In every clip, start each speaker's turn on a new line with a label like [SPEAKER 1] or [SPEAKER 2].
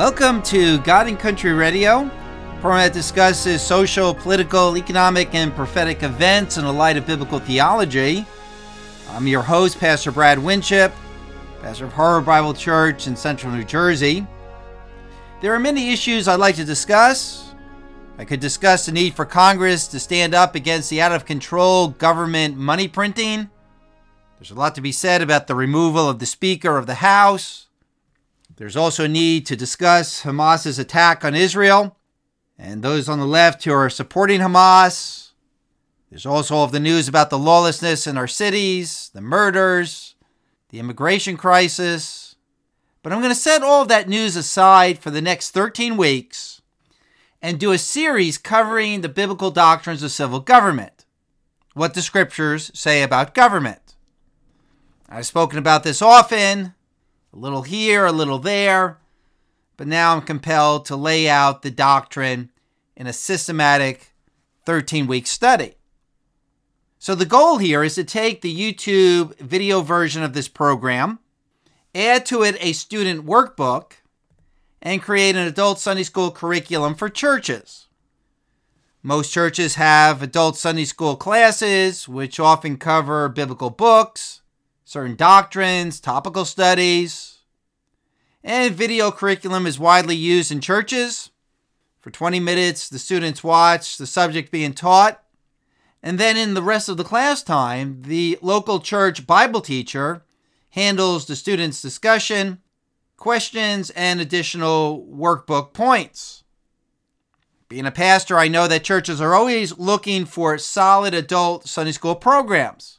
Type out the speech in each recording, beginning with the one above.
[SPEAKER 1] Welcome to God and Country Radio, a program that discusses social, political, economic, and prophetic events in the light of biblical theology. I'm your host, Pastor Brad Winship, pastor of Harvard Bible Church in Central New Jersey. There are many issues I'd like to discuss. I could discuss the need for Congress to stand up against the out-of-control government money printing. There's a lot to be said about the removal of the Speaker of the House. There's also a need to discuss Hamas's attack on Israel and those on the left who are supporting Hamas. There's also all of the news about the lawlessness in our cities, the murders, the immigration crisis. But I'm going to set all of that news aside for the next 13 weeks and do a series covering the biblical doctrines of civil government, what the scriptures say about government. I've spoken about this often, a little here, a little there, but now I'm compelled to lay out the doctrine in a systematic 13-week study. So the goal here is to take the YouTube video version of this program, add to it a student workbook, and create an adult Sunday school curriculum for churches. Most churches have adult Sunday school classes, which often cover biblical books, certain doctrines, topical studies, and video curriculum is widely used in churches. For 20 minutes, the students watch the subject being taught, and then in the rest of the class time, the local church Bible teacher handles the students' discussion, questions, and additional workbook points. Being a pastor, I know that churches are always looking for solid adult Sunday school programs.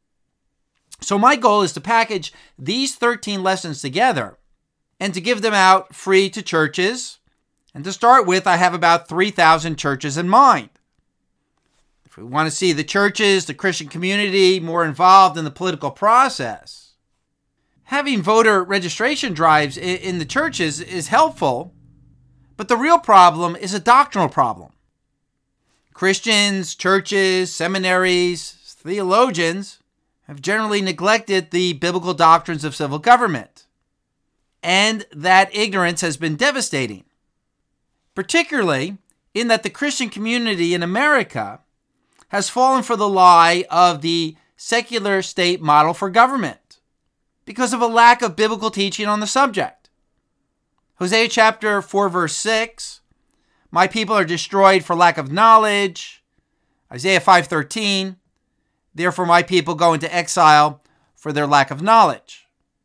[SPEAKER 1] So my goal is to package these 13 lessons together and to give them out free to churches. And to start with, I have about 3,000 churches in mind. If we want to see the churches, the Christian community more involved in the political process, having voter registration drives in the churches is helpful, but the real problem is a doctrinal problem. Christians, churches, seminaries, theologians have generally neglected the biblical doctrines of civil government, and that ignorance has been devastating, particularly in that the Christian community in America has fallen for the lie of the secular state model for government because of a lack of biblical teaching on the subject. Hosea chapter 4, verse 6, my people are destroyed for lack of knowledge. Isaiah 5:13, therefore my people go into exile for their lack of knowledge.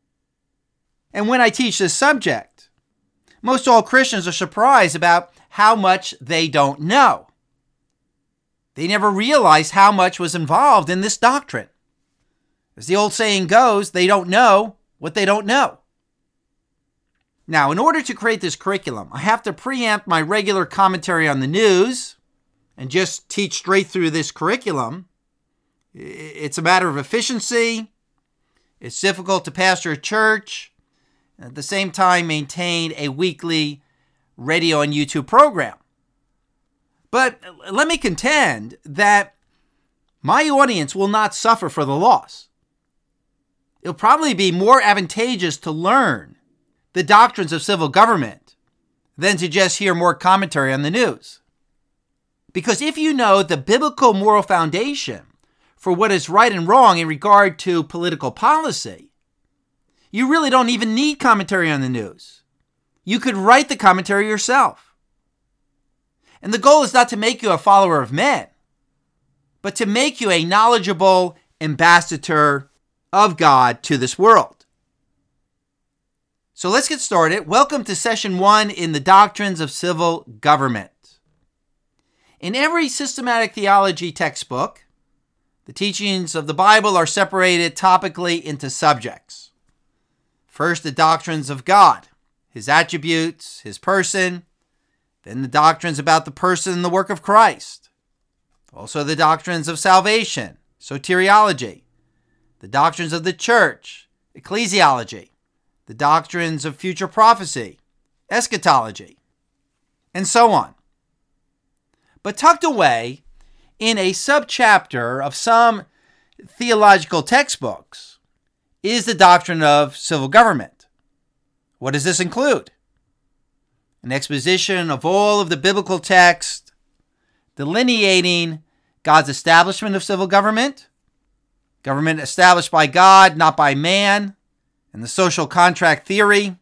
[SPEAKER 1] And when I teach this subject, most all Christians are surprised about how much they don't know. They never realized how much was involved in this doctrine. As the old saying goes, they don't know what they don't know. Now, in order to create this curriculum, I have to preempt my regular commentary on the news and just teach straight through this curriculum. It's a matter of efficiency. It's difficult to pastor a church and at the same time maintain a weekly radio and YouTube program. But let me contend that my audience will not suffer for the loss. It'll probably be more advantageous to learn the doctrines of civil government than to just hear more commentary on the news. Because if you know the biblical moral foundation for what is right and wrong in regard to political policy, you really don't even need commentary on the news. You could write the commentary yourself. And the goal is not to make you a follower of men, but to make you a knowledgeable ambassador of God to this world. So let's get started. Welcome to session 1 in the Doctrines of Civil Government. In every systematic theology textbook, the teachings of the Bible are separated topically into subjects. First, the doctrines of God, his attributes, his person, then the doctrines about the person and the work of Christ. Also the doctrines of salvation, soteriology, the doctrines of the church, ecclesiology, the doctrines of future prophecy, eschatology, and so on. But tucked away in a subchapter of some theological textbooks is the doctrine of civil government. What does this include? an exposition of all of the biblical text delineating God's establishment of civil government, government established by God, not by man, and the social contract theory,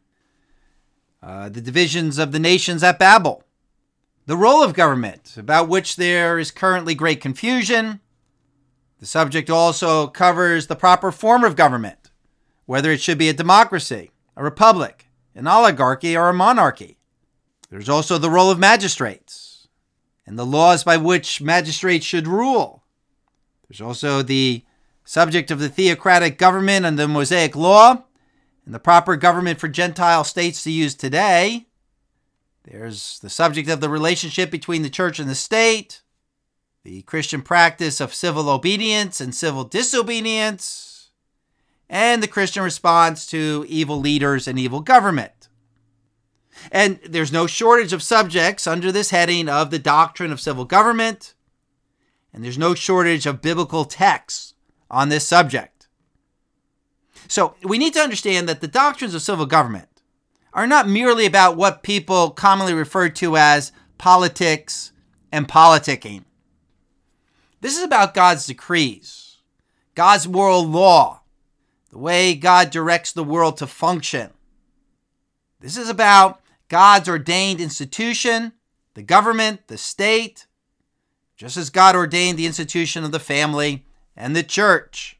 [SPEAKER 1] the divisions of the nations at Babel, the role of government, about which there is currently great confusion. The subject also covers the proper form of government, whether it should be a democracy, a republic, an oligarchy, or a monarchy. There's also the role of magistrates and the laws by which magistrates should rule. There's also the subject of the theocratic government and the Mosaic law and the proper government for Gentile states to use today. There's the subject of the relationship between the church and the state, the Christian practice of civil obedience and civil disobedience, and the Christian response to evil leaders and evil government. And there's no shortage of subjects under this heading of the doctrine of civil government, and there's no shortage of biblical texts on this subject. So we need to understand that the doctrines of civil government are not merely about what people commonly refer to as politics and politicking. This is about God's decrees, God's moral law, the way God directs the world to function. This is about God's ordained institution, the government, the state, just as God ordained the institution of the family and the church.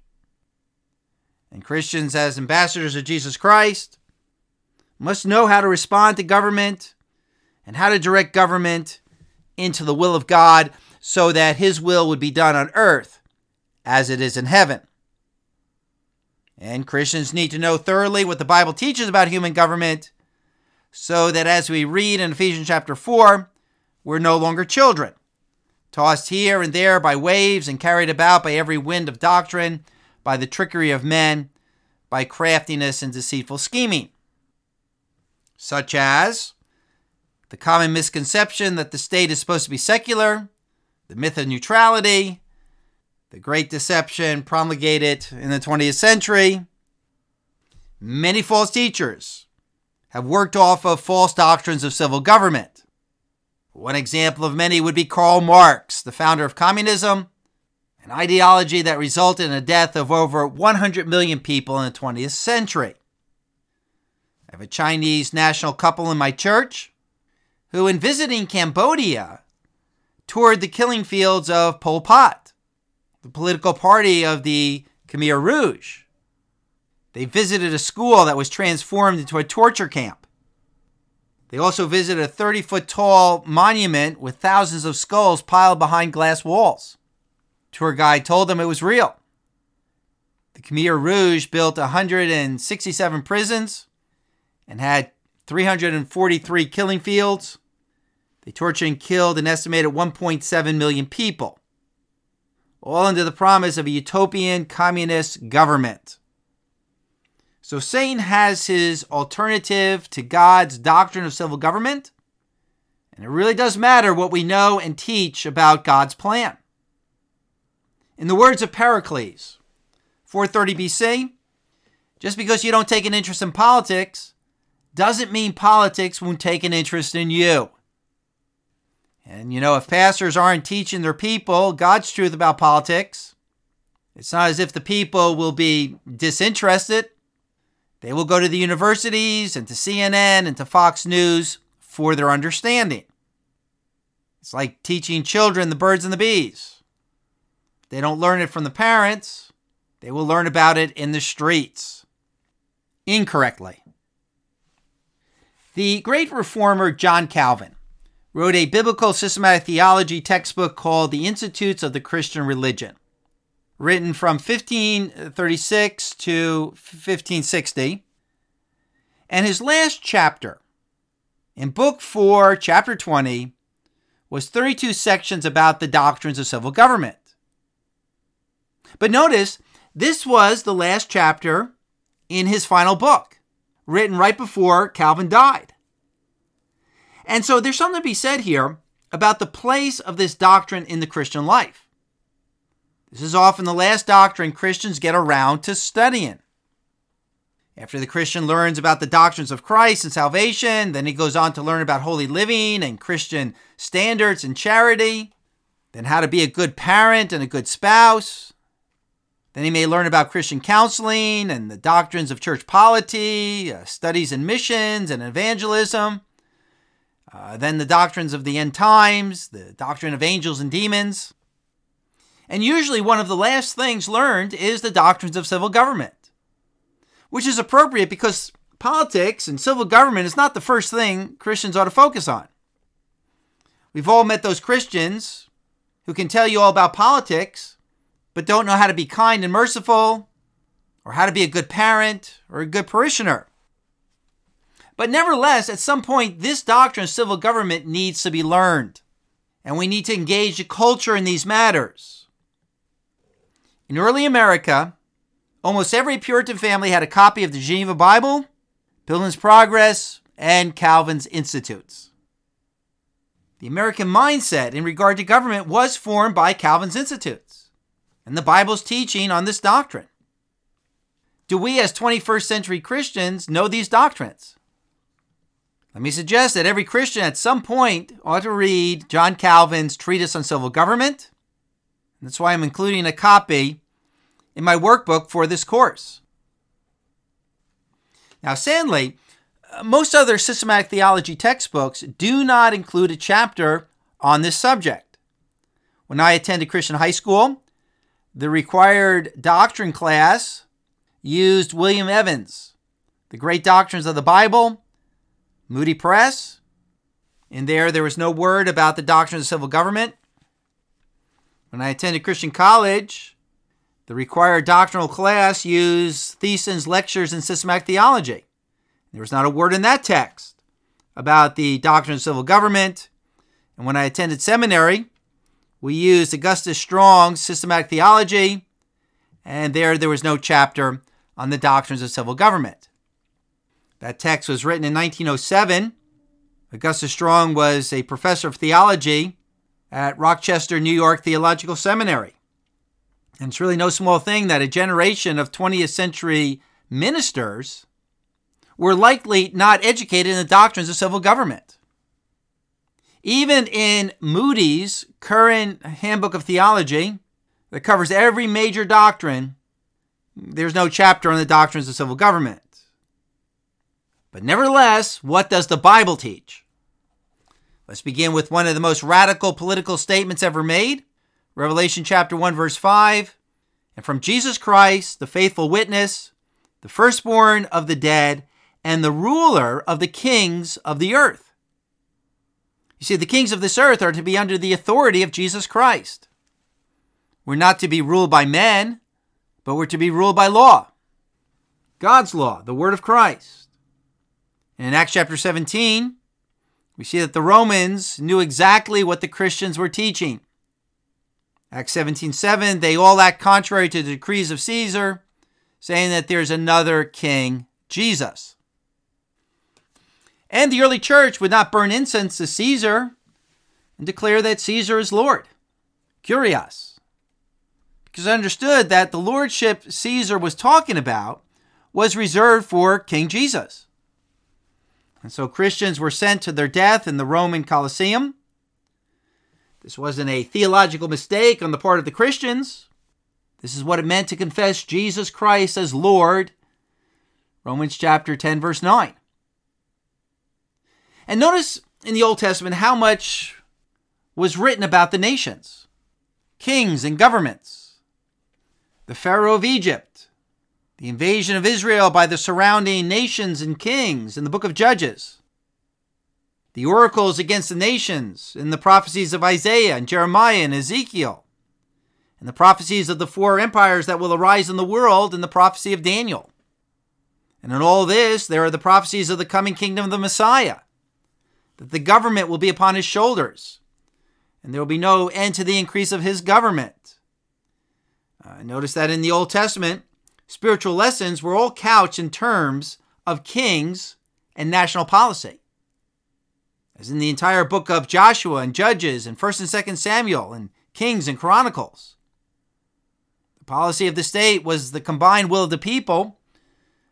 [SPEAKER 1] And Christians, as ambassadors of Jesus Christ, must know how to respond to government and how to direct government into the will of God so that his will would be done on earth as it is in heaven. And Christians need to know thoroughly what the Bible teaches about human government so that as we read in Ephesians chapter 4, we're no longer children, tossed here and there by waves and carried about by every wind of doctrine, by the trickery of men, by craftiness and deceitful scheming. Such as the common misconception that the state is supposed to be secular, the myth of neutrality, the great deception promulgated in the 20th century. Many false teachers have worked off of false doctrines of civil government. One example of many would be Karl Marx, the founder of communism, an ideology that resulted in the death of over 100 million people in the 20th century. I have a Chinese national couple in my church who, in visiting Cambodia, toured the killing fields of Pol Pot, the political party of the Khmer Rouge. They visited a school that was transformed into a torture camp. They also visited a 30-foot tall monument with thousands of skulls piled behind glass walls. Tour guide told them it was real. The Khmer Rouge built 167 prisons and had 343 killing fields. They tortured and killed an estimated 1.7 million people, all under the promise of a utopian communist government. So Satan has his alternative to God's doctrine of civil government, and it really does matter what we know and teach about God's plan. In the words of Pericles, 430 BC, just because you don't take an interest in politics doesn't mean politics won't take an interest in you. And if pastors aren't teaching their people God's truth about politics, it's not as if the people will be disinterested. They will go to the universities and to CNN and to Fox News for their understanding. It's like teaching children the birds and the bees. If they don't learn it from the parents, they will learn about it in the streets. Incorrectly. The great reformer John Calvin wrote a biblical systematic theology textbook called The Institutes of the Christian Religion, written from 1536 to 1560. And his last chapter, in Book 4, Chapter 20, was 32 sections about the doctrines of civil government. But notice, this was the last chapter in his final book, written right before Calvin died. And so there's something to be said here about the place of this doctrine in the Christian life. This is often the last doctrine Christians get around to studying. After the Christian learns about the doctrines of Christ and salvation, then he goes on to learn about holy living and Christian standards and charity, then how to be a good parent and a good spouse. Then he may learn about Christian counseling and the doctrines of church polity, studies in missions and evangelism. Then the doctrines of the end times, the doctrine of angels and demons. And usually one of the last things learned is the doctrines of civil government, which is appropriate because politics and civil government is not the first thing Christians ought to focus on. We've all met those Christians who can tell you all about politics, but don't know how to be kind and merciful, or how to be a good parent or a good parishioner. But nevertheless, at some point, this doctrine of civil government needs to be learned, and we need to engage the culture in these matters. In early America, almost every Puritan family had a copy of the Geneva Bible, Pilgrim's Progress, and Calvin's Institutes. The American mindset in regard to government was formed by Calvin's Institutes and the Bible's teaching on this doctrine. Do we as 21st century Christians know these doctrines? Let me suggest that every Christian at some point ought to read John Calvin's Treatise on Civil Government. That's why I'm including a copy in my workbook for this course. Now, sadly, most other systematic theology textbooks do not include a chapter on this subject. When I attended Christian high school, the required doctrine class used William Evans, The Great Doctrines of the Bible, Moody Press. In there was no word about the doctrines of civil government. When I attended Christian college, the required doctrinal class used Thiessen's Lectures in Systematic Theology. There was not a word in that text about the doctrine of civil government. And when I attended seminary, we used Augustus Strong's Systematic Theology, and there was no chapter on the doctrines of civil government. That text was written in 1907. Augustus Strong was a professor of theology at Rochester, New York Theological Seminary. And it's really no small thing that a generation of 20th century ministers were likely not educated in the doctrines of civil government. Even in Moody's current Handbook of Theology, that covers every major doctrine, there's no chapter on the doctrines of civil government. But nevertheless, what does the Bible teach? Let's begin with one of the most radical political statements ever made. Revelation chapter 1, verse 5. And from Jesus Christ, the faithful witness, the firstborn of the dead, and the ruler of the kings of the earth. You see, the kings of this earth are to be under the authority of Jesus Christ. We're not to be ruled by men, but we're to be ruled by law. God's law, the word of Christ. And in Acts chapter 17, we see that the Romans knew exactly what the Christians were teaching. Acts 17:7, they all act contrary to the decrees of Caesar, saying that there's another king, Jesus. And the early church would not burn incense to Caesar and declare that Caesar is Lord. Curious. Because I understood that the lordship Caesar was talking about was reserved for King Jesus. And so Christians were sent to their death in the Roman Colosseum. This wasn't a theological mistake on the part of the Christians. This is what it meant to confess Jesus Christ as Lord. Romans chapter 10, verse 9. And notice in the Old Testament how much was written about the nations, kings and governments. The Pharaoh of Egypt, the invasion of Israel by the surrounding nations and kings in the book of Judges, the oracles against the nations in the prophecies of Isaiah and Jeremiah and Ezekiel, and the prophecies of the four empires that will arise in the world in the prophecy of Daniel. And in all this, there are the prophecies of the coming kingdom of the Messiah, that the government will be upon his shoulders, and there will be no end to the increase of his government. Notice that in the Old Testament, spiritual lessons were all couched in terms of kings and national policy. As in the entire book of Joshua and Judges and 1st and 2nd Samuel and Kings and Chronicles. The policy of the state was the combined will of the people,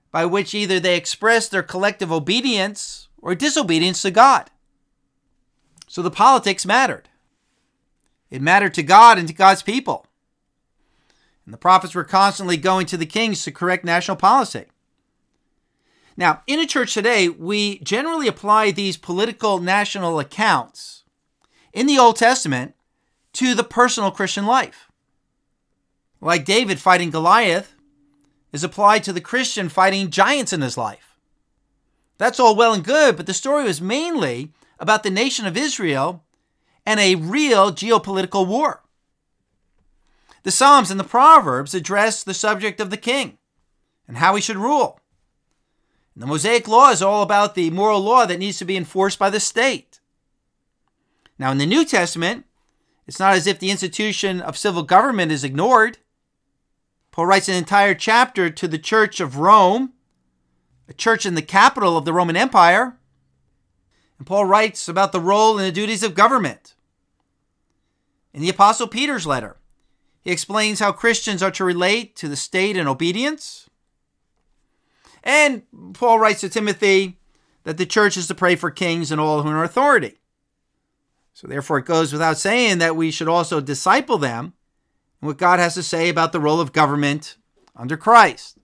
[SPEAKER 1] by which either they express their collective obedience or disobedience to God. So the politics mattered. It mattered to God and to God's people. And the prophets were constantly going to the kings to correct national policy. Now, in a church today, we generally apply these political national accounts in the Old Testament to the personal Christian life. Like David fighting Goliath is applied to the Christian fighting giants in his life. That's all well and good, but the story was mainly about the nation of Israel and a real geopolitical war. The Psalms and the Proverbs address the subject of the king and how he should rule. And the Mosaic Law is all about the moral law that needs to be enforced by the state. Now, in the New Testament, it's not as if the institution of civil government is ignored. Paul writes an entire chapter to the Church of Rome, a church in the capital of the Roman Empire. And Paul writes about the role and the duties of government. In the Apostle Peter's letter, he explains how Christians are to relate to the state in obedience. And Paul writes to Timothy that the church is to pray for kings and all who are in authority. So therefore it goes without saying that we should also disciple them in what God has to say about the role of government under Christ.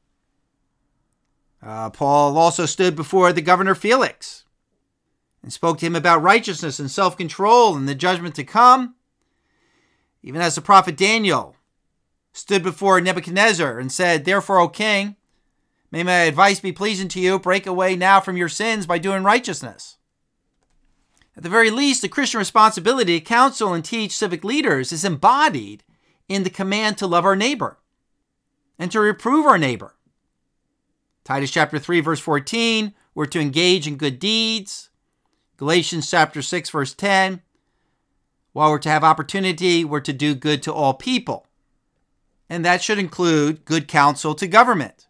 [SPEAKER 1] Paul also stood before the governor Felix and spoke to him about righteousness and self-control and the judgment to come. Even as the prophet Daniel stood before Nebuchadnezzar and said, "Therefore, O king, may my advice be pleasing to you. Break away now from your sins by doing righteousness." At the very least, the Christian responsibility to counsel and teach civic leaders is embodied in the command to love our neighbor and to reprove our neighbor. Titus chapter 3, verse 14, we're to engage in good deeds. Galatians chapter 6, verse 10, while we're to have opportunity, we're to do good to all people. And that should include good counsel to government.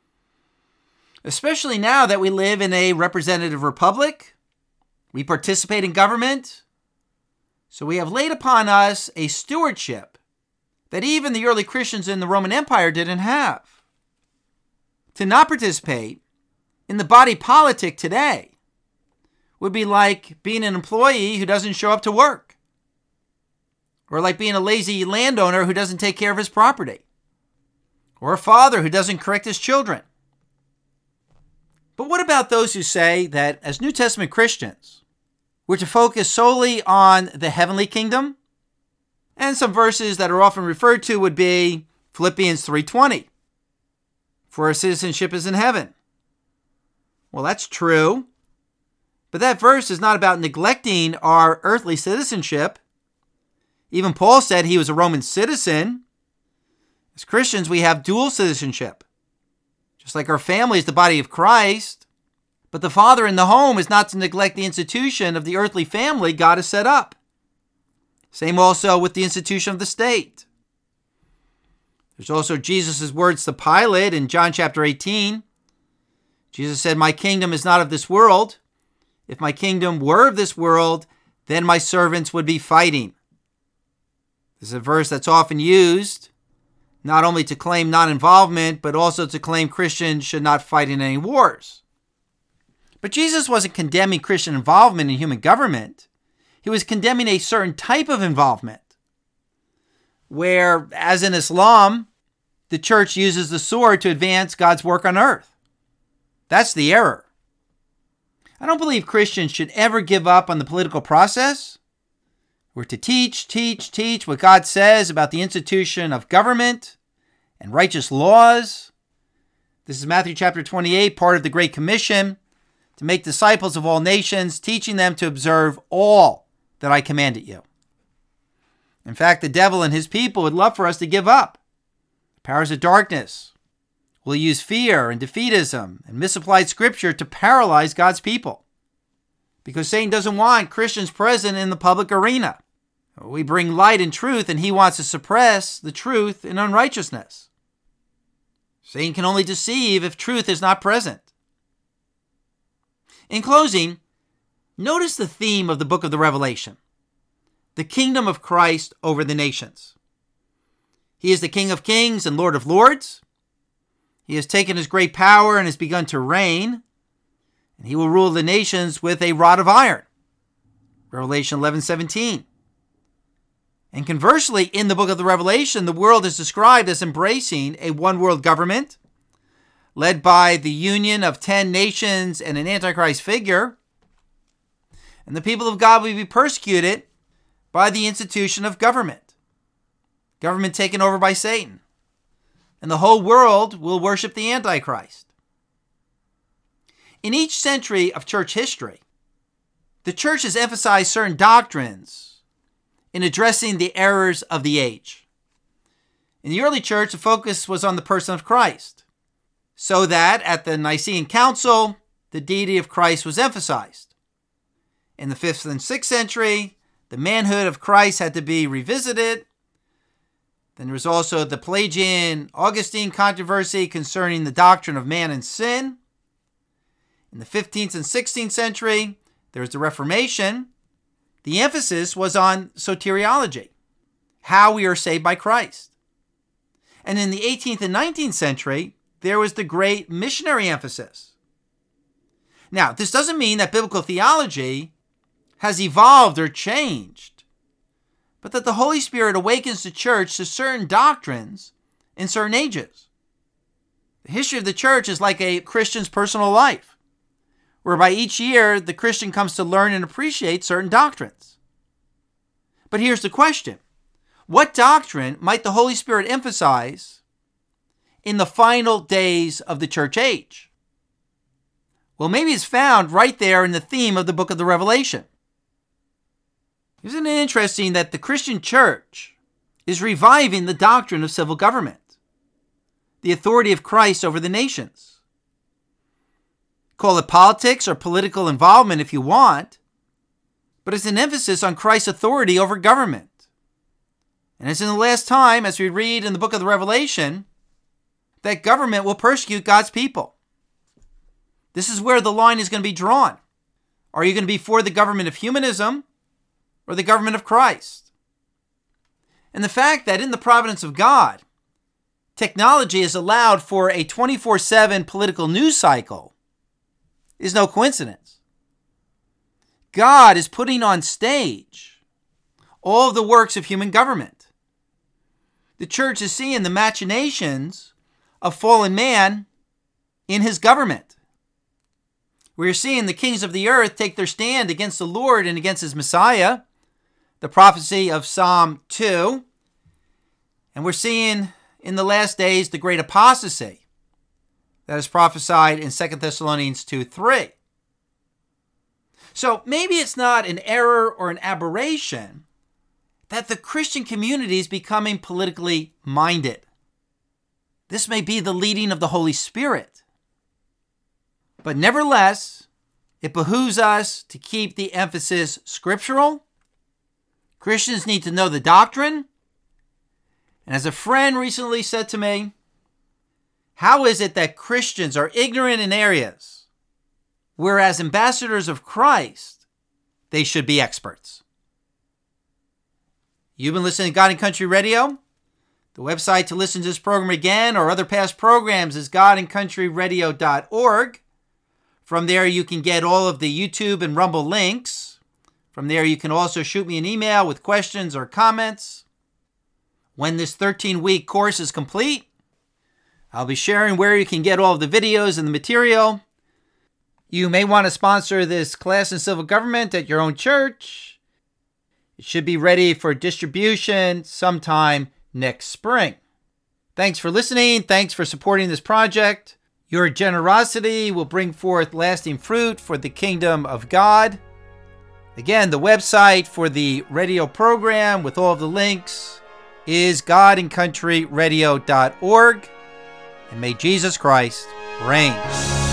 [SPEAKER 1] Especially now that we live in a representative republic, we participate in government, so we have laid upon us a stewardship that even the early Christians in the Roman Empire didn't have. To not participate in the body politic today would be like being an employee who doesn't show up to work, or like being a lazy landowner who doesn't take care of his property, or a father who doesn't correct his children. But what about those who say that as New Testament Christians, we're to focus solely on the heavenly kingdom? And some verses that are often referred to would be Philippians 3:20, for our citizenship is in heaven. Well, that's true, but that verse is not about neglecting our earthly citizenship. Even Paul said he was a Roman citizen. As Christians, we have dual citizenship. Just like our family is the body of Christ, but the father in the home is not to neglect the institution of the earthly family God has set up. Same also with the institution of the state. There's also Jesus' words to Pilate in John chapter 18. Jesus said, "My kingdom is not of this world. If my kingdom were of this world, then my servants would be fighting." This is a verse that's often used not only to claim non-involvement, but also to claim Christians should not fight in any wars. But Jesus wasn't condemning Christian involvement in human government. He was condemning a certain type of involvement, where, as in Islam, the church uses the sword to advance God's work on earth. That's the error. I don't believe Christians should ever give up on the political process. We're to teach what God says about the institution of government and righteous laws. This is Matthew chapter 28, part of the Great Commission, to make disciples of all nations, teaching them to observe all that I commanded you. In fact, the devil and his people would love for us to give up. The powers of darkness will use fear and defeatism and misapplied scripture to paralyze God's people, because Satan doesn't want Christians present in the public arena. We bring light and truth, and he wants to suppress the truth in unrighteousness. Satan can only deceive if truth is not present. In closing, notice the theme of the book of the Revelation: the kingdom of Christ over the nations. He is the King of Kings and Lord of Lords. He has taken his great power and has begun to reign, and he will rule the nations with a rod of iron. Revelation 11:17. And conversely, in the book of the Revelation, the world is described as embracing a one-world government led by the union of 10 nations and an Antichrist figure. And the people of God will be persecuted by the institution of government. Government taken over by Satan. And the whole world will worship the Antichrist. In each century of church history, the church has emphasized certain doctrines in addressing the errors of the age. In the early church, the focus was on the person of Christ, so that at the Nicene Council, the deity of Christ was emphasized. In the 5th and 6th century, the manhood of Christ had to be revisited. Then there was also the Pelagian-Augustine controversy concerning the doctrine of man and sin. In the 15th and 16th century, there was the Reformation. The emphasis was on soteriology, how we are saved by Christ. And in the 18th and 19th century, there was the great missionary emphasis. Now, this doesn't mean that biblical theology has evolved or changed, but that the Holy Spirit awakens the church to certain doctrines in certain ages. The history of the church is like a Christian's personal life, whereby each year the Christian comes to learn and appreciate certain doctrines. But here's the question. What doctrine might the Holy Spirit emphasize in the final days of the church age? Well, maybe it's found right there in the theme of the book of the Revelation. Isn't it interesting that the Christian church is reviving the doctrine of civil government, the authority of Christ over the nations? Call it politics or political involvement if you want, but it's an emphasis on Christ's authority over government. And it's in the last time, as we read in the book of the Revelation, that government will persecute God's people. This is where the line is going to be drawn. Are you going to be for the government of humanism or the government of Christ? And the fact that in the providence of God, technology is allowed for a 24/7 political news cycle is no coincidence. God is putting on stage all of the works of human government. The church is seeing the machinations of fallen man in his government. We're seeing the kings of the earth take their stand against the Lord and against his Messiah, the prophecy of Psalm 2. And we're seeing in the last days the great apostasy that is prophesied in 2 Thessalonians 2:3. So maybe it's not an error or an aberration that the Christian community is becoming politically minded. This may be the leading of the Holy Spirit. But nevertheless, it behooves us to keep the emphasis scriptural. Christians need to know the doctrine. And as a friend recently said to me, how is it that Christians are ignorant in areas, whereas ambassadors of Christ, they should be experts? You've been listening to God and Country Radio. The website to listen to this program again or other past programs is godandcountryradio.org. From there, you can get all of the YouTube and Rumble links. From there, you can also shoot me an email with questions or comments. When this 13-week course is complete, I'll be sharing where you can get all of the videos and the material. You may want to sponsor this class in civil government at your own church. It should be ready for distribution sometime next spring. Thanks for listening. Thanks for supporting this project. Your generosity will bring forth lasting fruit for the kingdom of God. Again, the website for the radio program with all of the links is godandcountryradio.org. And may Jesus Christ reign.